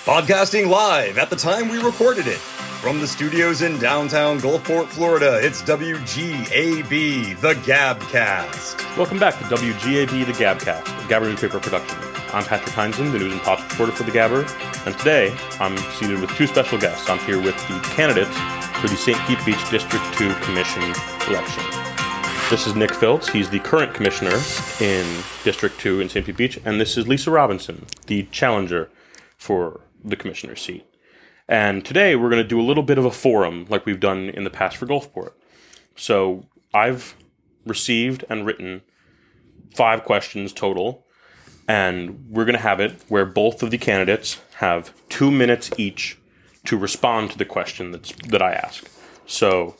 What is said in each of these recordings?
Podcasting live at the time we recorded it. From the studios in downtown Gulfport, Florida, it's WGAB, the Gabcast. Welcome back to WGAB, the Gabcast, a Gabber newspaper production. I'm Patrick Heinzen, the news and pop reporter for the Gabber, and today I'm seated with two special guests. I'm here with the candidates for the St. Pete Beach District 2 Commission election. This is Nick Phillips. He's the current commissioner in District 2 in St. Pete Beach, and this is Lisa Robinson, the challenger for the commissioner's seat. And today we're going to do a little bit of a forum like we've done in the past for Gulfport. So I've received and written 5 questions total, and we're going to have it where both of the candidates have 2 minutes each to respond to the question that I ask. So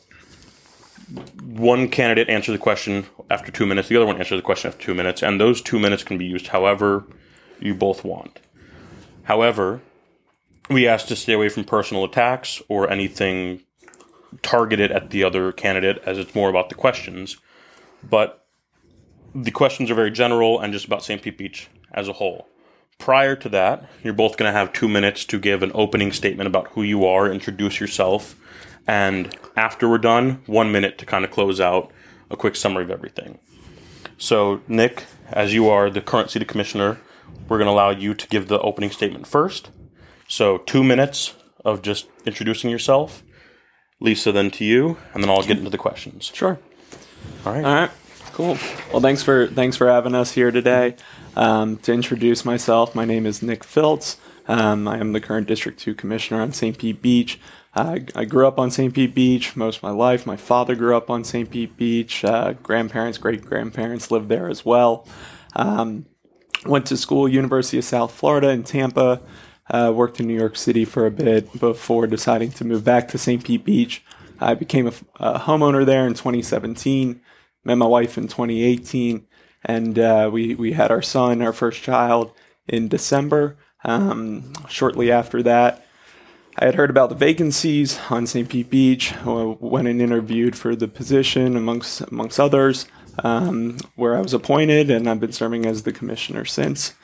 one candidate answers the question after 2 minutes, the other one answers the question after 2 minutes, and those 2 minutes can be used however you both want. However, we ask to stay away from personal attacks or anything targeted at the other candidate, as it's more about the questions. But the questions are very general and just about St. Pete Beach as a whole. Prior to that, you're both going to have 2 minutes to give an opening statement about who you are, introduce yourself, and after we're done, 1 minute to kind of close out a quick summary of everything. So, Nick, as you are the current city commissioner, we're going to allow you to give the opening statement first. So 2 minutes of just introducing yourself. Lisa, then to you, and then I'll get into the questions. Sure. All right. Cool. Well, thanks for having us here today. To introduce myself, my name is Nick Phillips. I am the current District 2 Commissioner on St. Pete Beach. I grew up on St. Pete Beach most of my life. My father grew up on St. Pete Beach. Grandparents, great-grandparents lived there as well. Went to school, University of South Florida in Tampa. Worked in New York City for a bit before deciding to move back to St. Pete Beach. I became a homeowner there in 2017, met my wife in 2018, and we had our son, our first child, in December. Shortly after that, I had heard about the vacancies on St. Pete Beach, went and interviewed for the position amongst others, where I was appointed, and I've been serving as the commissioner since.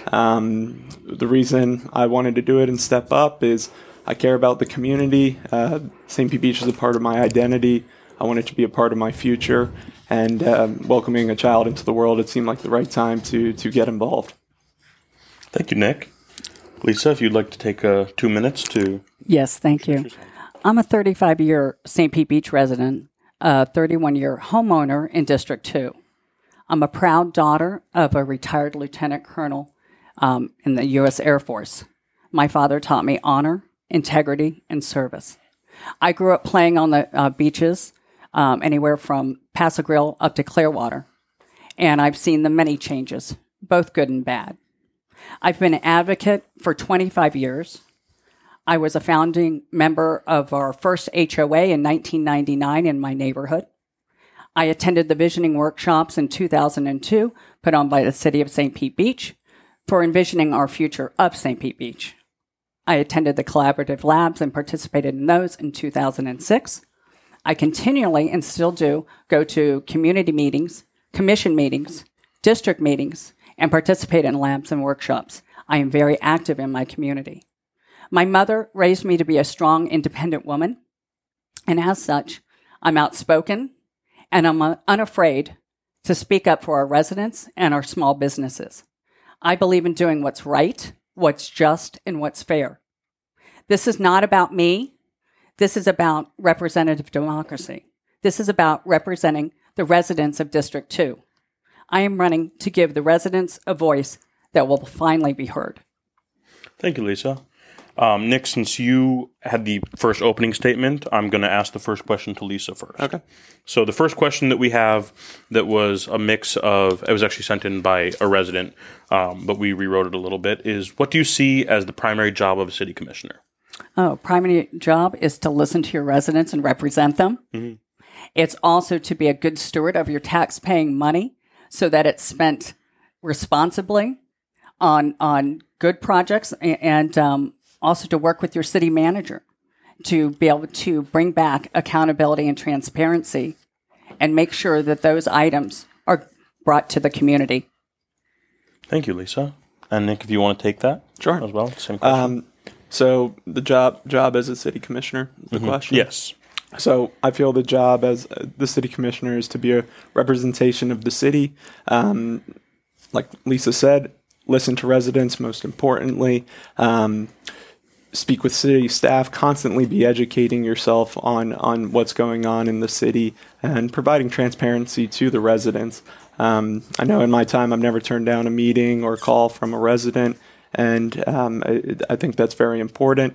The reason I wanted to do it and step up is I care about the community. St. Pete Beach is a part of my identity. I want it to be a part of my future, and welcoming a child into the world, it seemed like the right time to get involved. Thank you, Nick. Lisa, if you'd like to take 2 minutes to... Yes, thank you. I'm a 35-year St. Pete Beach resident, a 31-year homeowner in District 2. I'm a proud daughter of a retired lieutenant colonel in the U.S. Air Force. My father taught me honor, integrity, and service. I grew up playing on the beaches, anywhere from Paso Grill up to Clearwater, and I've seen the many changes, both good and bad. I've been an advocate for 25 years. I was a founding member of our first HOA in 1999 in my neighborhood. I attended the visioning workshops in 2002 put on by the City of St. Pete Beach for envisioning our future of St. Pete Beach. I attended the collaborative labs and participated in those in 2006. I continually, and still do, go to community meetings, commission meetings, district meetings, and participate in labs and workshops. I am very active in my community. My mother raised me to be a strong, independent woman, and as such, I'm outspoken, and I'm unafraid to speak up for our residents and our small businesses. I believe in doing what's right, what's just, and what's fair. This is not about me. This is about representative democracy. This is about representing the residents of District 2. I am running to give the residents a voice that will finally be heard. Thank you, Lisa. Nick, since you had the first opening statement, I'm going to ask the first question to Lisa first. Okay. So the first question that we have that was a mix of, it was actually sent in by a resident, but we rewrote it a little bit, is what do you see as the primary job of a city commissioner? Primary job is to listen to your residents and represent them. Mm-hmm. It's also to be a good steward of your tax-paying money so that it's spent responsibly on good projects and also to work with your city manager to be able to bring back accountability and transparency and make sure that those items are brought to the community. Thank you, Lisa. And Nick, if you want to take that sure. as well, same question. So the job as a city commissioner is the question? Yes. So I feel the job as the city commissioner is to be a representation of the city. Like Lisa said, listen to residents, most importantly. Speak with city staff, constantly be educating yourself on what's going on in the city and providing transparency to the residents. I know in my time I've never turned down a meeting or call from a resident, and I think that's very important.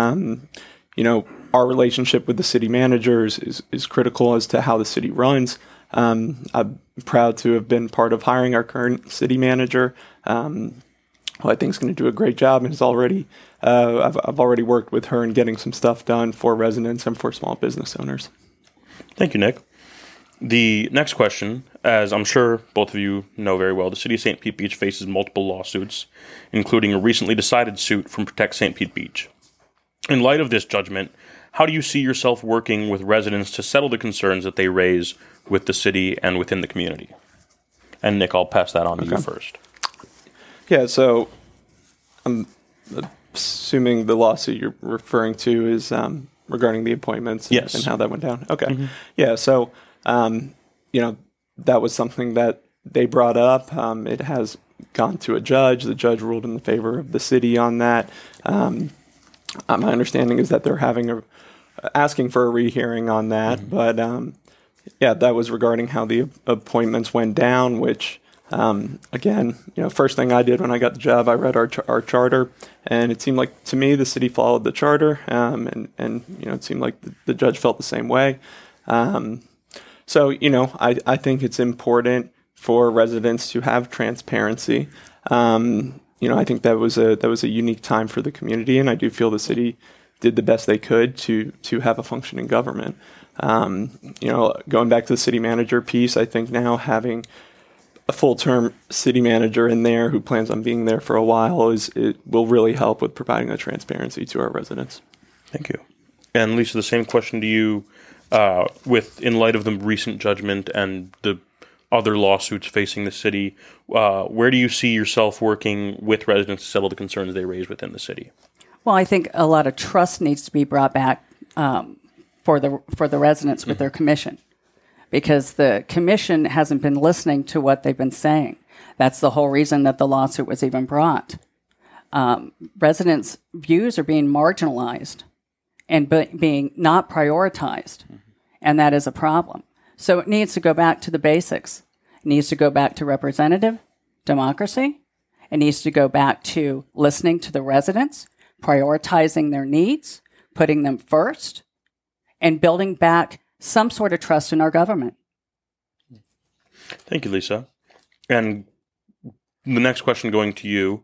Our relationship with the city managers is critical as to how the city runs. I'm proud to have been part of hiring our current city manager, who I think is going to do a great job and is already. I've already worked with her in getting some stuff done for residents and for small business owners. Thank you, Nick. The next question, as I'm sure both of you know very well, the city of St. Pete Beach faces multiple lawsuits, including a recently decided suit from Protect St. Pete Beach. In light of this judgment, how do you see yourself working with residents to settle the concerns that they raise with the city and within the community? And Nick, I'll pass that on to you first. Yeah, so I'm assuming the lawsuit you're referring to is regarding the appointments and how that went down. Okay. Mm-hmm. Yeah, so, that was something that they brought up. It has gone to a judge. The judge ruled in the favor of the city on that. My understanding is that they're asking for a rehearing on that. Mm-hmm. But, that was regarding how the appointments went down, which... again, first thing I did when I got the job, I read our charter, and it seemed like to me the city followed the charter, and it seemed like the judge felt the same way. So I think it's important for residents to have transparency. I think that was a unique time for the community, and I do feel the city did the best they could to have a functioning government. Going back to the city manager piece, I think now having a full-term city manager in there who plans on being there for a while it will really help with providing that transparency to our residents. Thank you. And Lisa, the same question to you. In light of the recent judgment and the other lawsuits facing the city, where do you see yourself working with residents to settle the concerns they raise within the city? Well, I think a lot of trust needs to be brought back for the residents with their commission, because the commission hasn't been listening to what they've been saying. That's the whole reason that the lawsuit was even brought. Residents' views are being marginalized and being not prioritized, and that is a problem. So it needs to go back to the basics. It needs to go back to representative democracy. It needs to go back to listening to the residents, prioritizing their needs, putting them first, and building back some sort of trust in our government. Thank you, Lisa. And the next question going to you.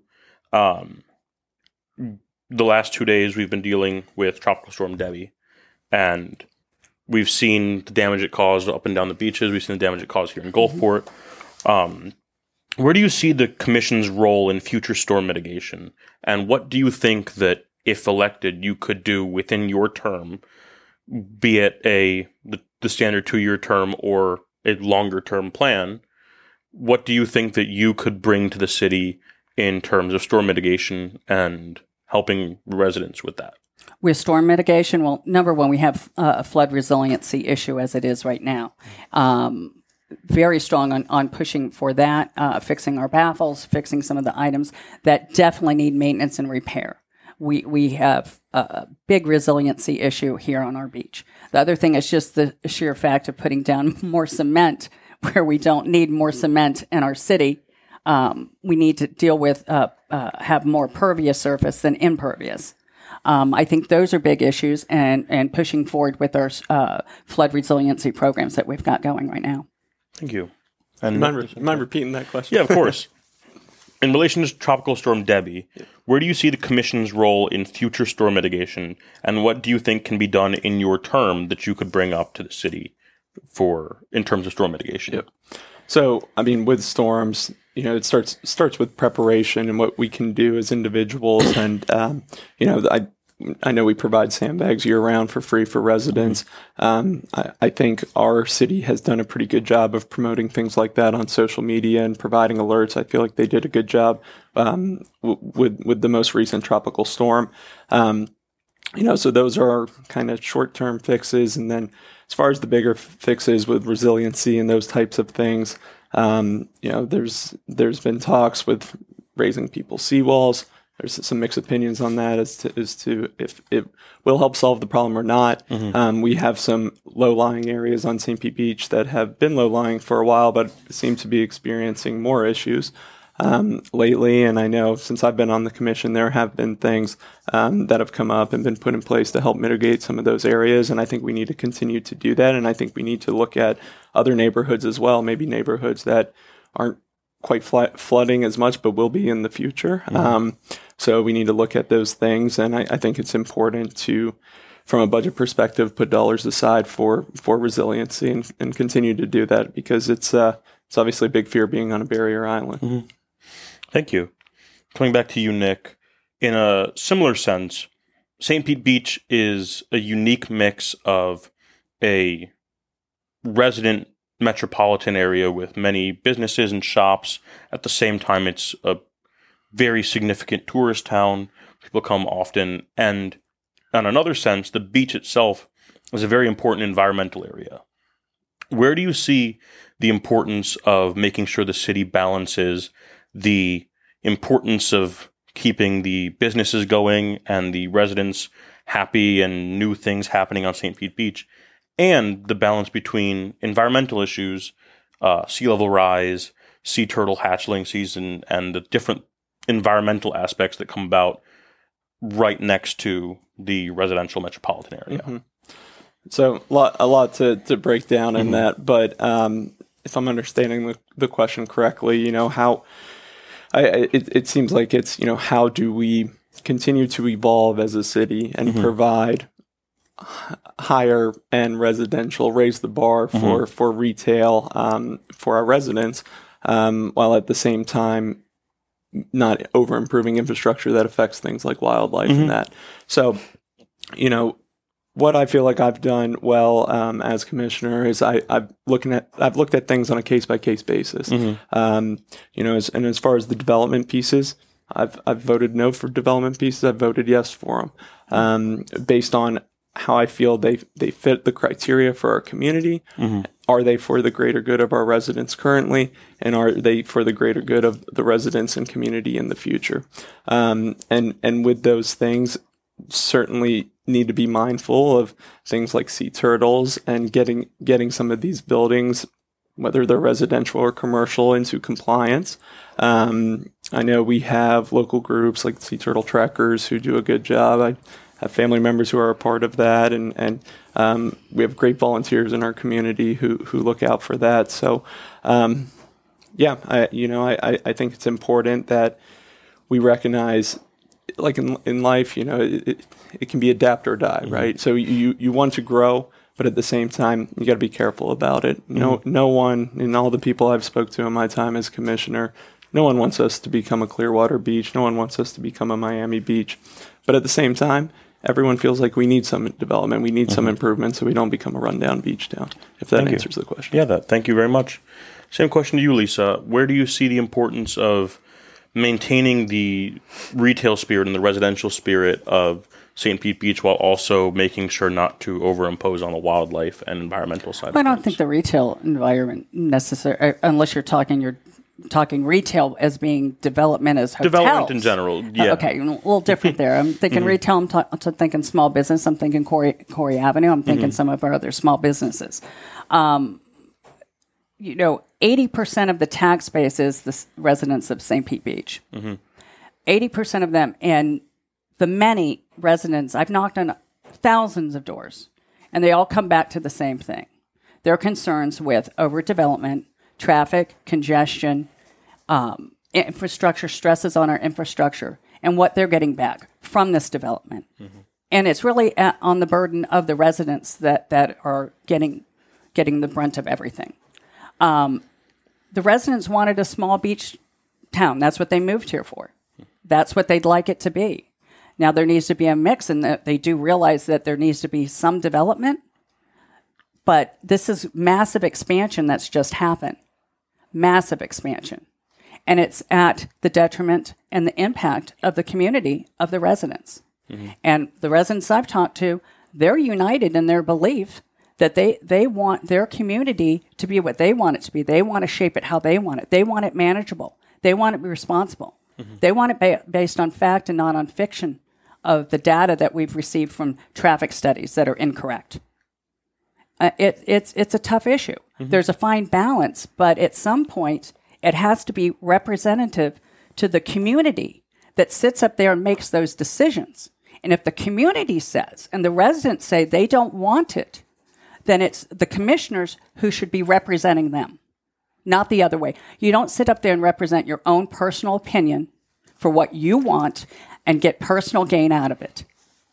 The last 2 days we've been dealing with Tropical Storm Debbie, and we've seen the damage it caused up and down the beaches. We've seen the damage it caused here in Gulfport. Where do you see the Commission's role in future storm mitigation? And what do you think that, if elected, you could do within your term, be it the standard 2-year term or a longer-term plan? What do you think that you could bring to the city in terms of storm mitigation and helping residents with that? With storm mitigation, well, number one, we have a flood resiliency issue as it is right now. Very strong on pushing for that, fixing our baffles, fixing some of the items that definitely need maintenance and repair. We have a big resiliency issue here on our beach. The other thing is just the sheer fact of putting down more cement where we don't need more cement in our city. We need to deal with, have more pervious surface than impervious. I think those are big issues, and pushing forward with our flood resiliency programs that we've got going right now. Thank you. And mind repeating that question? Yeah, of course. In relation to Tropical Storm Debbie, where do you see the Commission's role in future storm mitigation, and what do you think can be done in your term that you could bring up to the city in terms of storm mitigation? Yep. So, with storms, it starts with preparation and what we can do as individuals, and I know we provide sandbags year round for free for residents. I think our city has done a pretty good job of promoting things like that on social media and providing alerts. I feel like they did a good job with the most recent tropical storm. So those are kind of short-term fixes. And then as far as the bigger fixes with resiliency and those types of things, there's been talks with raising people's seawalls. There's some mixed opinions on that as to if it will help solve the problem or not. We have some low-lying areas on St. Pete Beach that have been low-lying for a while, but seem to be experiencing more issues lately. And I know since I've been on the commission, there have been things that have come up and been put in place to help mitigate some of those areas. And I think we need to continue to do that. And I think we need to look at other neighborhoods as well, maybe neighborhoods that aren't quite flooding as much, but will be in the future. So we need to look at those things. And I think it's important to, from a budget perspective, put dollars aside for resiliency and continue to do that, because it's obviously a big fear being on a barrier island. Thank you. Coming back to you, Nick, in a similar sense, St. Pete Beach is a unique mix of a resident metropolitan area with many businesses and shops. At the same time, it's a very significant tourist town. People come often. And in another sense, the beach itself is a very important environmental area. Where do you see the importance of making sure the city balances the importance of keeping the businesses going and the residents happy and new things happening on St. Pete Beach, and the balance between environmental issues, sea level rise, sea turtle hatchling season, and the different environmental aspects that come about right next to the residential metropolitan area? So a lot to break down in that, but if I'm understanding the question correctly, how it seems like it's, how do we continue to evolve as a city and provide higher end residential, raise the bar for retail for our residents, while at the same time not over improving infrastructure that affects things like wildlife and that. So, what I feel like I've done well as commissioner is I've looked at things on a case by case basis. And as far as the development pieces, I've voted no for development pieces. I've voted yes for them based on how I feel they fit the criteria for our community. Are they for the greater good of our residents currently, and are they for the greater good of the residents and community in the future? And with those things, certainly need to be mindful of things like sea turtles and getting some of these buildings, whether they're residential or commercial, into compliance. I know we have local groups like Sea Turtle Trackers who do a good job. I have family members who are a part of that, and we have great volunteers in our community who look out for that. So, I think it's important that we recognize, like in life, it can be adapt or die, right? So you want to grow, but at the same time, you got to be careful about it. No one, in all the people I've spoke to in my time as commissioner, no one wants us to become a Clearwater Beach. No one wants us to become a Miami Beach. But at the same time, everyone feels like we need some development. We need some improvement so we don't become a rundown beach town, if that answers the question. Yeah, thank you very much. Same question to you, Lisa. Where do you see the importance of maintaining the retail spirit and the residential spirit of St. Pete Beach while also making sure not to overimpose on the wildlife and environmental side? I don't think the retail environment necessary, unless you're talking retail as being development as hotels. Development in general, yeah. Okay, a little different there. I'm thinking retail, I'm thinking small business, I'm thinking Corey Avenue, I'm thinking some of our other small businesses. 80% of the tax base is the residents of St. Pete Beach. 80% of them, and the many residents, I've knocked on thousands of doors, and they all come back to the same thing. Their concerns with overdevelopment, traffic, congestion, infrastructure, stresses on our infrastructure, and what they're getting back from this development. And it's really on the burden of the residents that are getting the brunt of everything. The residents wanted a small beach town. That's what they moved here for. That's what they'd like it to be. Now, there needs to be a mix, and that they do realize that there needs to be some development, but this is massive expansion that's just happened. Massive expansion. And it's at the detriment and the impact of the community, of the residents. Mm-hmm. And the residents I've talked to, they're united in their belief that they want their community to be what they want it to be. They want to shape it how they want it. They want it manageable. They want it to be responsible. Mm-hmm. They want it based on fact and not on fiction of the data that we've received from traffic studies that are incorrect. It's a tough issue. Mm-hmm. There's a fine balance, but at some point, it has to be representative to the community that sits up there and makes those decisions. And if the community says, and the residents say they don't want it, then it's the commissioners who should be representing them, not the other way. You don't sit up there and represent your own personal opinion for what you want and get personal gain out of it.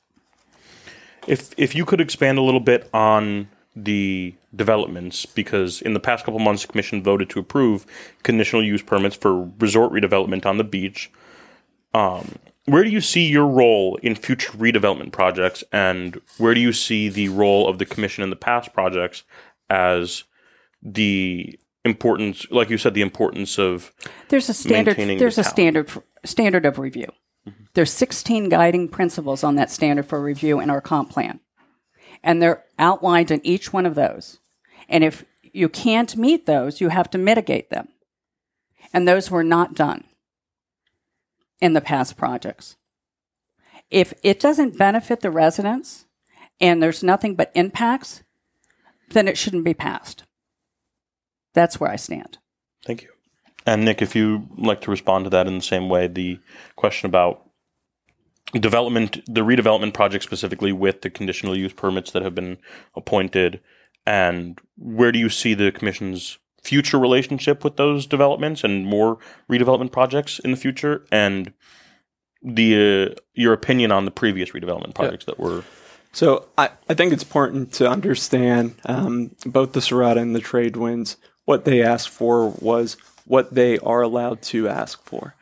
If you could expand a little bit on the developments, because in the past couple months, the Commission voted to approve conditional use permits for resort redevelopment on the beach. Where do you see your role in future redevelopment projects, and where do you see the role of the Commission in the past projects as the importance, like you said, the importance of there's a standard. There's a standard of review. Mm-hmm. There's 16 guiding principles on that standard for review in our comp plan. And they're outlined in each one of those. And if you can't meet those, you have to mitigate them. And those were not done in the past projects. If it doesn't benefit the residents and there's nothing but impacts, then it shouldn't be passed. That's where I stand. Thank you. And Nick, if you'd like to respond to that in the same way, the question about development, the redevelopment project specifically with the conditional use permits that have been appointed, and where do you see the Commission's future relationship with those developments and more redevelopment projects in the future, and the your opinion on the previous redevelopment projects that were... So I think it's important to understand both the Serrata and the trade winds. What they asked for was what they are allowed to ask for.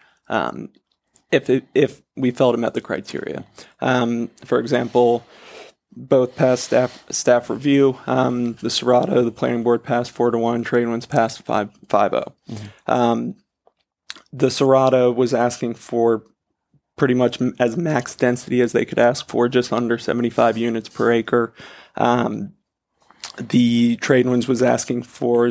If we felt it met the criteria. For example, both passed staff review. The Serrata, the planning board passed 4-1. Trade winds passed 5-0. Mm-hmm. The Serrata was asking for pretty much as max density as they could ask for, just under 75 units per acre. The trade winds was asking for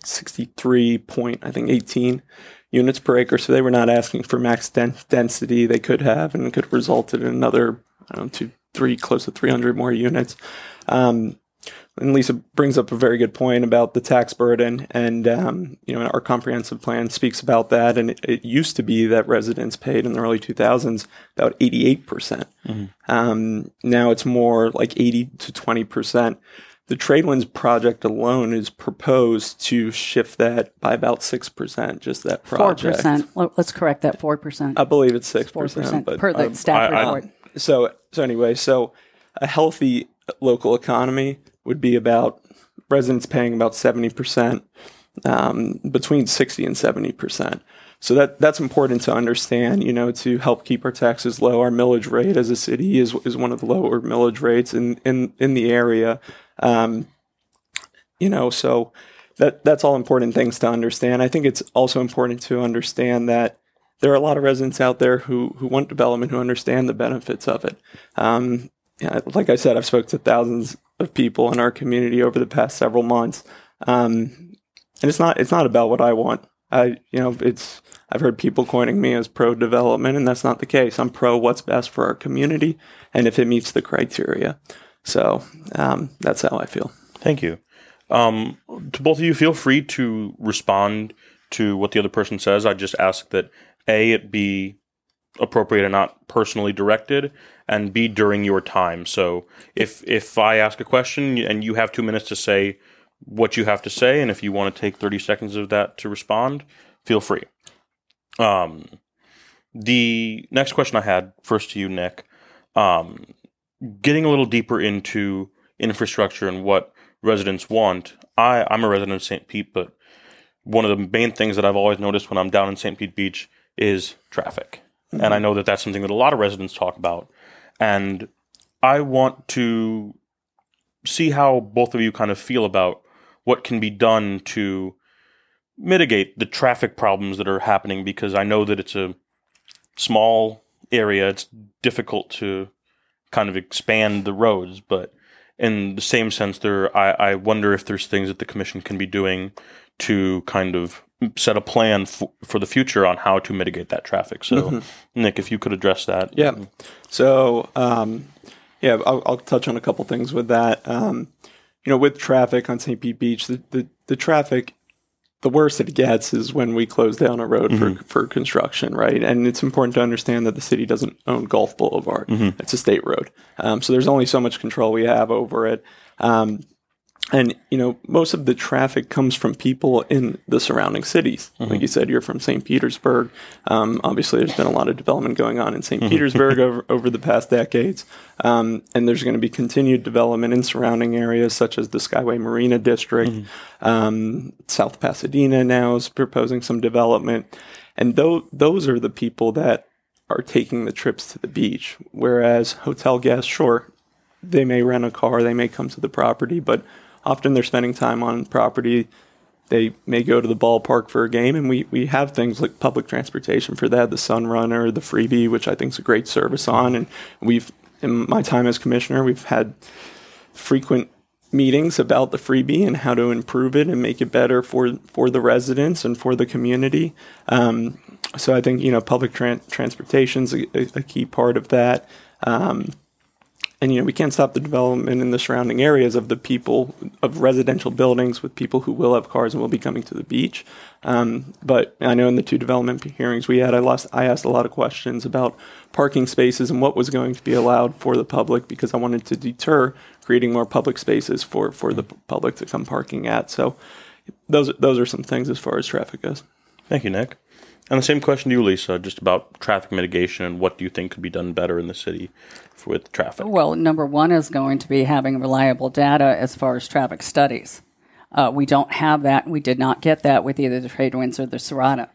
63.18 units per acre, so they were not asking for max density. They could have, and it could have resulted in another, close to 300 more units. And Lisa brings up a very good point about the tax burden, and our comprehensive plan speaks about that. And it used to be that residents paid in the early 2000s about 88%. Mm-hmm. Now it's more like 80 to 20%. The Trade Winds project alone is proposed to shift that by about 6%, just that project. 4%. Let's correct that, 4%. I believe it's 6%. 4%, but, per the staff report. So a healthy local economy would be about residents paying about 70%, between 60 and 70%. So that's important to understand, to help keep our taxes low. Our millage rate as a city is one of the lower millage rates in the area. So that's all important things to understand. I think it's also important to understand that there are a lot of residents out there who want development, who understand the benefits of it. Like I said, I've spoken to thousands of people in our community over the past several months. And it's not about what I want. I've heard people coining me as pro-development, and that's not the case. I'm pro what's best for our community, and if it meets the criteria. So that's how I feel. Thank you. To both of you, feel free to respond to what the other person says. I just ask that A, it be appropriate and not personally directed, and B, during your time. So if I ask a question and you have 2 minutes to say what you have to say, and if you want to take 30 seconds of that to respond, feel free. The next question I had, first to you, Nick, getting a little deeper into infrastructure and what residents want. I'm a resident of St. Pete, but one of the main things that I've always noticed when I'm down in St. Pete Beach is traffic. Mm-hmm. And I know that that's something that a lot of residents talk about. And I want to see how both of you kind of feel about what can be done to mitigate the traffic problems that are happening, because I know that it's a small area. It's difficult to kind of expand the roads, but in the same sense, I wonder if there's things that the commission can be doing to kind of set a plan for the future on how to mitigate that traffic. So, Nick, if you could address that. Yeah. So, I'll touch on a couple things with that. With traffic on St. Pete Beach, the traffic, the worst it gets is when we close down a road for construction, right? And it's important to understand that the city doesn't own Gulf Boulevard. It's a state road. So there's only so much control we have over it. And most of the traffic comes from people in the surrounding cities. Like you said, you're from St. Petersburg. Obviously, there's been a lot of development going on in St. Petersburg over the past decades. And there's going to be continued development in surrounding areas such as the Skyway Marina District. South Pasadena now is proposing some development. And those are the people that are taking the trips to the beach. Whereas hotel guests, sure, they may rent a car, they may come to the property, but often they're spending time on property. They may go to the ballpark for a game, and we have things like public transportation for that, the Sunrunner, the Freebie, which I think is a great service on. And in my time as commissioner, we've had frequent meetings about the Freebie and how to improve it and make it better for the residents and for the community. So I think, public transportation is a key part of that. And, we can't stop the development in the surrounding areas of the people, of residential buildings with people who will have cars and will be coming to the beach. But I know in the two development hearings we had, I asked a lot of questions about parking spaces and what was going to be allowed for the public, because I wanted to deter creating more public spaces for the public to come parking at. So those are some things as far as traffic goes. Thank you, Nick. And the same question to you, Lisa, just about traffic mitigation and what do you think could be done better in the city with traffic? Well, number one is going to be having reliable data as far as traffic studies. We don't have that. We did not get that with either the trade winds or the Serrata.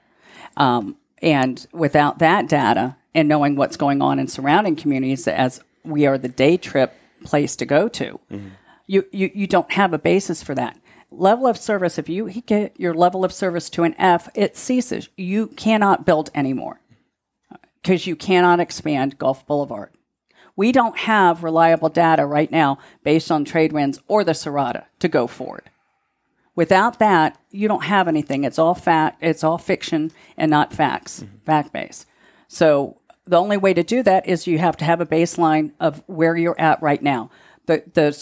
And without that data and knowing what's going on in surrounding communities, as we are the day trip place to go to, you don't have a basis for that. Level of service, if you get your level of service to an F, it ceases. You cannot build anymore because you cannot expand Gulf Boulevard. We don't have reliable data right now based on trade winds or the Serrata to go forward. Without that, you don't have anything. It's all fact. It's all fiction and not facts, fact-based. So the only way to do that is you have to have a baseline of where you're at right now. The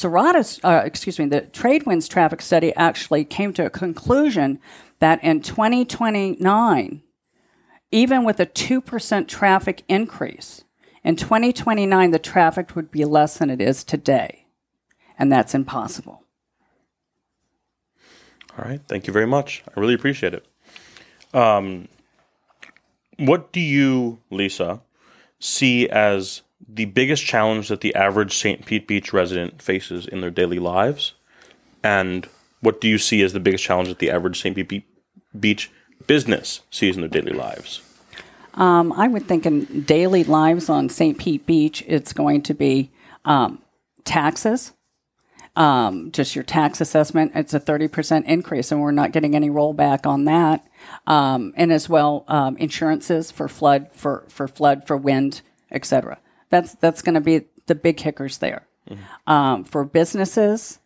the trade winds traffic study actually came to a conclusion that in 2029, even with a 2% traffic increase, in 2029, the traffic would be less than it is today. And that's impossible. All right. Thank you very much. I really appreciate it. What do you, Lisa, see as the biggest challenge that the average St. Pete Beach resident faces in their daily lives? And what do you see as the biggest challenge that the average St. Pete Beach business sees in their daily lives? I would think in daily lives on St. Pete Beach, it's going to be taxes, just your tax assessment. It's a 30% increase, and we're not getting any rollback on that. And as well, insurances for flood, for wind, etc. That's going to be the big kickers there. For businesses,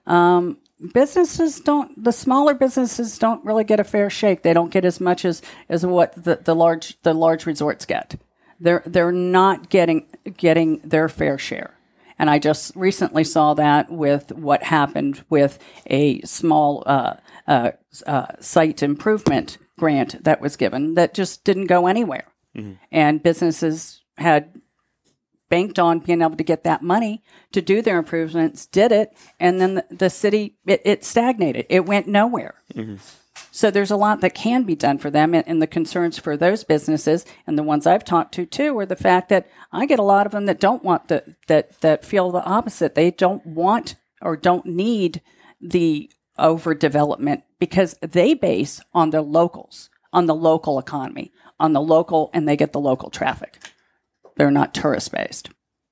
the smaller businesses don't really get a fair shake. They don't get as much as what the large resorts get. They're not getting their fair share. And I just recently saw that with what happened with a small site improvement grant that was given that just didn't go anywhere. And businesses had banked on being able to get that money to do their improvements, did it, and then the city, it stagnated. It went nowhere. So there's a lot that can be done for them, and the concerns for those businesses, and the ones I've talked to too, are the fact that I get a lot of them that don't want that feel the opposite. They don't want or don't need the overdevelopment because they base on the locals, on the local economy, on the local, and they get the local traffic. They're not tourist-based.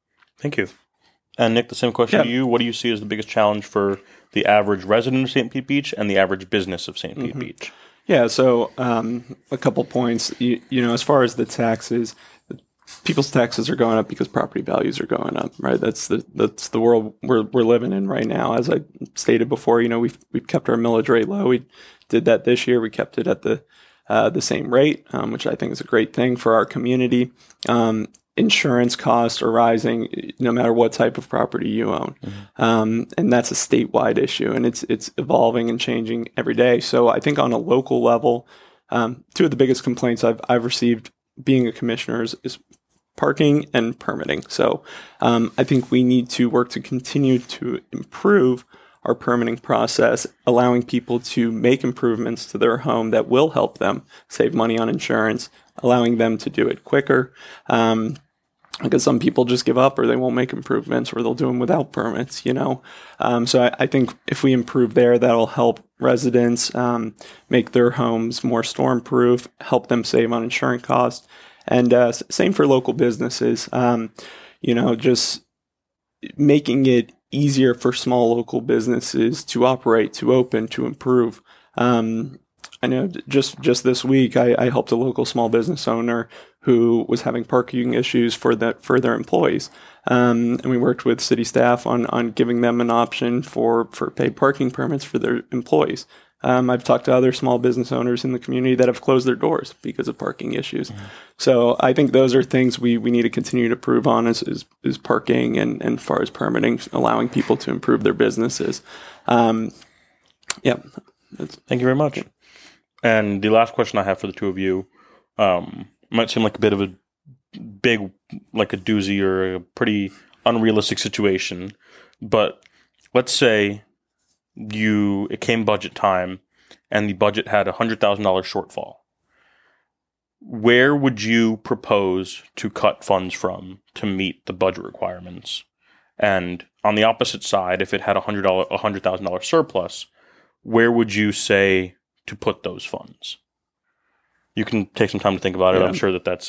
Thank you. And Nick, the same question to you. What do you see as the biggest challenge for the average resident of St. Pete Beach and the average business of St. Pete Beach? Yeah, so a couple points. You know, as far as the taxes, people's taxes are going up because property values are going up, right? That's the world we're living in right now. As I stated before, you know, we've kept our millage rate low. We did that this year. We kept it at the same rate, which I think is a great thing for our community. Insurance costs are rising no matter what type of property you own. And that's a statewide issue, and it's evolving and changing every day. So I think on a local level, two of the biggest complaints I've received being a commissioner is parking and permitting. So I think we need to work to continue to improve our permitting process, allowing people to make improvements to their home that will help them save money on insurance, allowing them to do it quicker. Because some people just give up or they won't make improvements or they'll do them without permits, you know. So I think if we improve there, that'll help residents make their homes more storm-proof, help them save on insurance costs. And same for local businesses, you know, just making it easier for small local businesses to operate, to open, to improve. I know just this week, I helped a local small business owner who was having parking issues for their employees. And we worked with city staff on giving them an option for paid parking permits for their employees. I've talked to other small business owners in the community that have closed their doors because of parking issues. So I think those are things we need to continue to improve on is parking and as far as permitting, allowing people to improve their businesses. Thank you very much. Yeah. And the last question I have for the two of you might seem like a bit of a big, like a doozy or a pretty unrealistic situation. But let's say it came budget time and the budget had $100,000 shortfall. Where would you propose to cut funds from to meet the budget requirements? And on the opposite side, if it had $100,000 surplus, where would you say to put those funds? You can take some time to think about it. I'm sure that's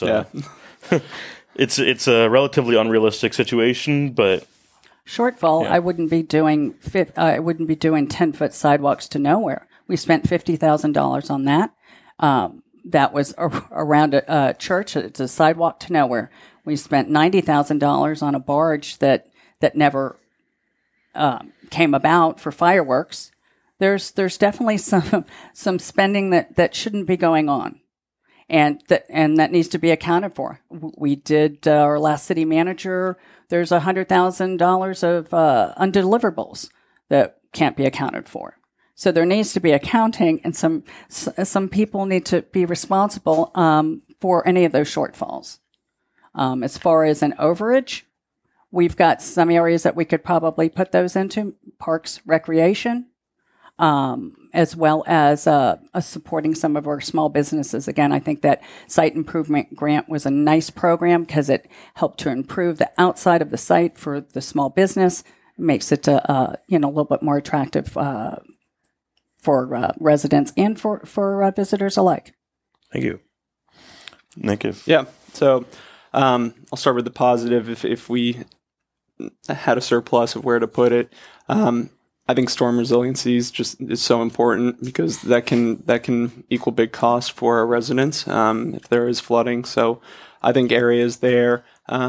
it's a relatively unrealistic situation, but shortfall. I wouldn't be doing 10-foot sidewalks to nowhere. We spent $50,000 on that. That was around a church. It's a sidewalk to nowhere. We spent $90,000 on a barge that never came about for fireworks. There's definitely some spending that shouldn't be going on, and that needs to be accounted for. We did our last city manager. There's $100,000 of undeliverables that can't be accounted for. So there needs to be accounting, and some people need to be responsible for any of those shortfalls. As far as an overage, we've got some areas that we could probably put those into: parks, recreation, as well as supporting some of our small businesses. Again, I think that site improvement grant was a nice program because it helped to improve the outside of the site for the small business. It makes it a little bit more attractive for residents and for visitors alike. Thank you, Nick. So I'll start with the positive. If we had a surplus of where to put it, I think storm resiliency is so important because that can equal big costs for our residents if there is flooding. So I think areas there,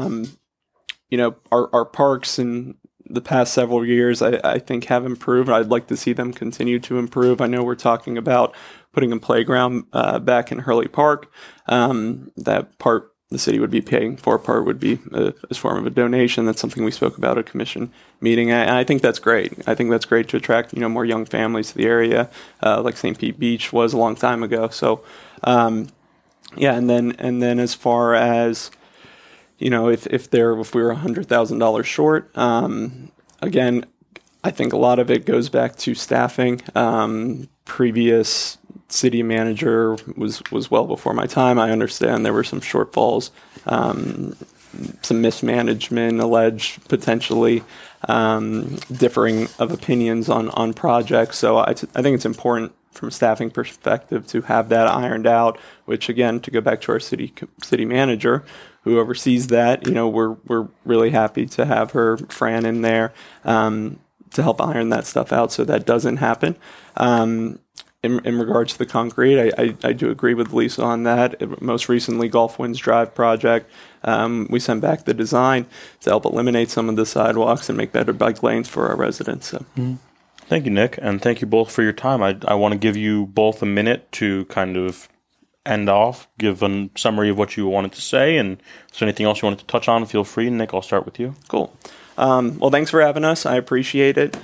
our parks in the past several years, I think have improved. I'd like to see them continue to improve. I know we're talking about putting a playground back in Hurley Park. That part the city would be paying for, part would be as form of a donation. That's something we spoke about at a commission meeting. And I think that's great. I think that's great to attract, more young families to the area, like St. Pete Beach was a long time ago. So, and then as far as, if we were $100,000 short, again, I think a lot of it goes back to staffing. Previous city manager was well before my time. I understand there were some shortfalls, some mismanagement alleged, potentially differing of opinions on projects. So I think it's important from a staffing perspective to have that ironed out. Which again, to go back to our city manager, who oversees that, we're really happy to have her, Fran, in there to help iron that stuff out so that doesn't happen. In regards to the concrete, I do agree with Lisa on that. Most recently, Gulf Winds Drive project, we sent back the design to help eliminate some of the sidewalks and make better bike lanes for our residents. So. Thank you, Nick, and thank you both for your time. I want to give you both a minute to kind of end off, give a summary of what you wanted to say, and if there's anything else you wanted to touch on, feel free. Nick, I'll start with you. Cool. Well, thanks for having us. I appreciate it.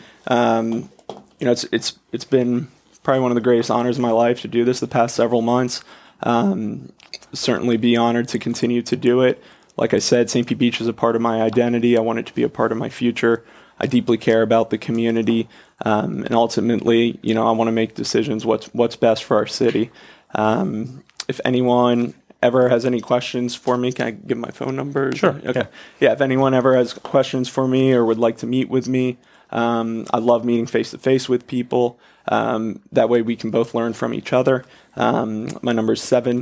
It's been probably one of the greatest honors of my life to do this the past several months. Certainly be honored to continue to do it. Like I said, St. Pete Beach is a part of my identity. I want it to be a part of my future. I deeply care about the community. And ultimately, I want to make decisions what's best for our city. If anyone ever has any questions for me, can I give my phone number? Sure. Okay. Yeah, if anyone ever has questions for me or would like to meet with me, I love meeting face-to-face with people. That way we can both learn from each other. My number is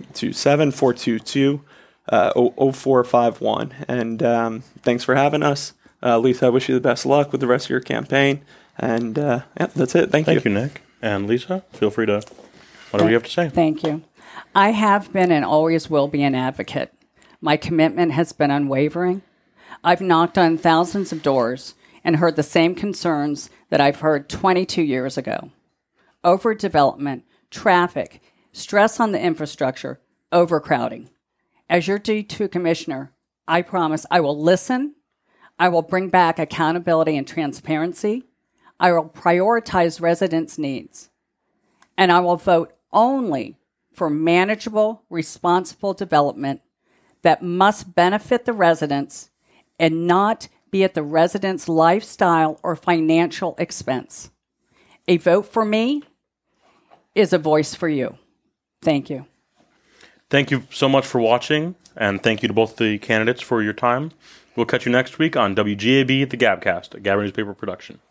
727-422-0451. And thanks for having us. Lisa, I wish you the best of luck with the rest of your campaign. And that's it. Thank you. Thank you, Nick. And Lisa, feel free to, whatever you have to say. Thank you. I have been and always will be an advocate. My commitment has been unwavering. I've knocked on thousands of doors and heard the same concerns that I've heard 22 years ago. Overdevelopment, traffic, stress on the infrastructure, overcrowding. As your D2 commissioner, I promise I will listen. I will bring back accountability and transparency. I will prioritize residents' needs. And I will vote only for manageable, responsible development that must benefit the residents and not be at the residents' lifestyle or financial expense. A vote for me is a voice for you. Thank you. Thank you so much for watching, and thank you to both the candidates for your time. We'll catch you next week on WGAB, the Gabcast, a Gabber newspaper production.